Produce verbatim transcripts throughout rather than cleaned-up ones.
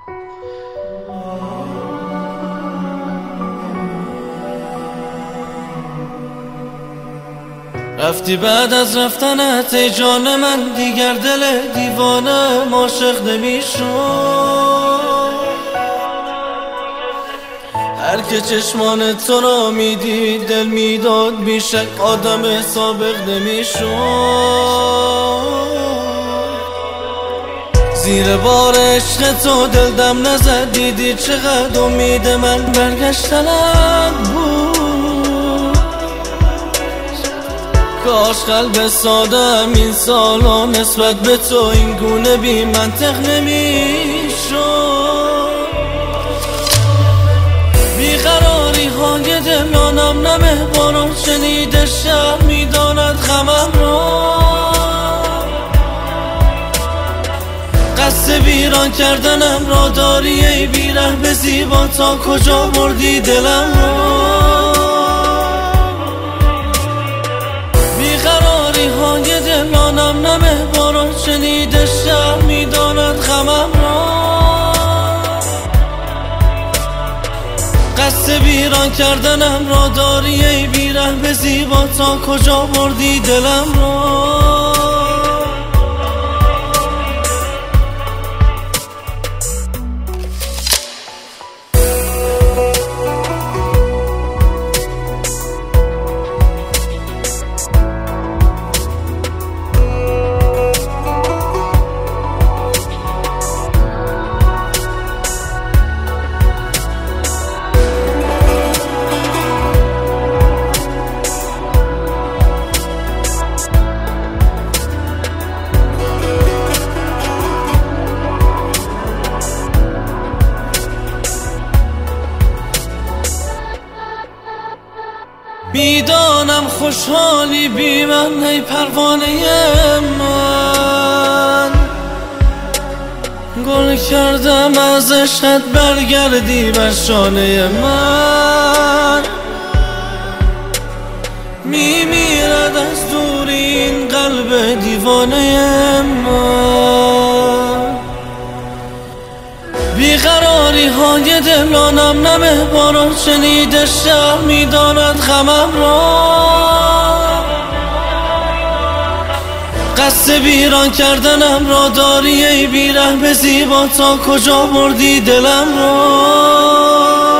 رفتی بعد از رفتنت ای جان من، دیگر دل دیوانه عاشق نمیشد. هر که چشمان تو را میدید دل میداد، بیشک آدم سابق نمیشد. زیر بار عشق تو دل دم نزد، دیدی چقدر امید من برگشتنت بود. کاش قلب سادم این سالا نسبت به تو این گونه بی منطق نمیشد. بیقراری های دلانم نمه باران شنیده شب میداند غمم را. قصد ویران کردنم را داری ای بیره به زیبا، تا کجا بردی دلم را. بیقراری های دلانم نمه باران شنیده شب میداند غمم را. قصد ویران کردنم را داری ای بیره به زیبا، تا کجا بردی دلم را. میدانم خوشحالی بی من ای پروانه من، گل کردم از عشقت برگردی بر شانه من. میمیرد از دوری این قلب دیوانه من. بیقراری های دلانم نمه باران شنیده شب میداند غمم را. قصد ویران کردنم را داری ای بیره به زیبا، تا کجا بردی دلم را.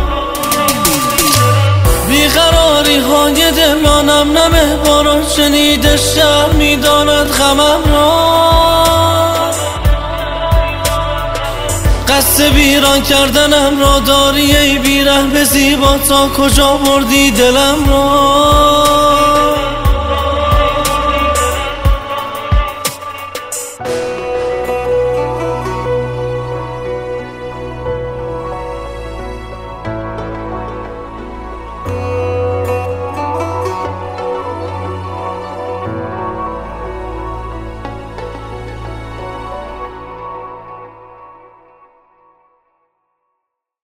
بیقراری های دلانم نمه باران شنیده شب میداند غمم را. قصد ویران کردنم را داری ای بیره به زیبا، تا کجا بردی دلم را.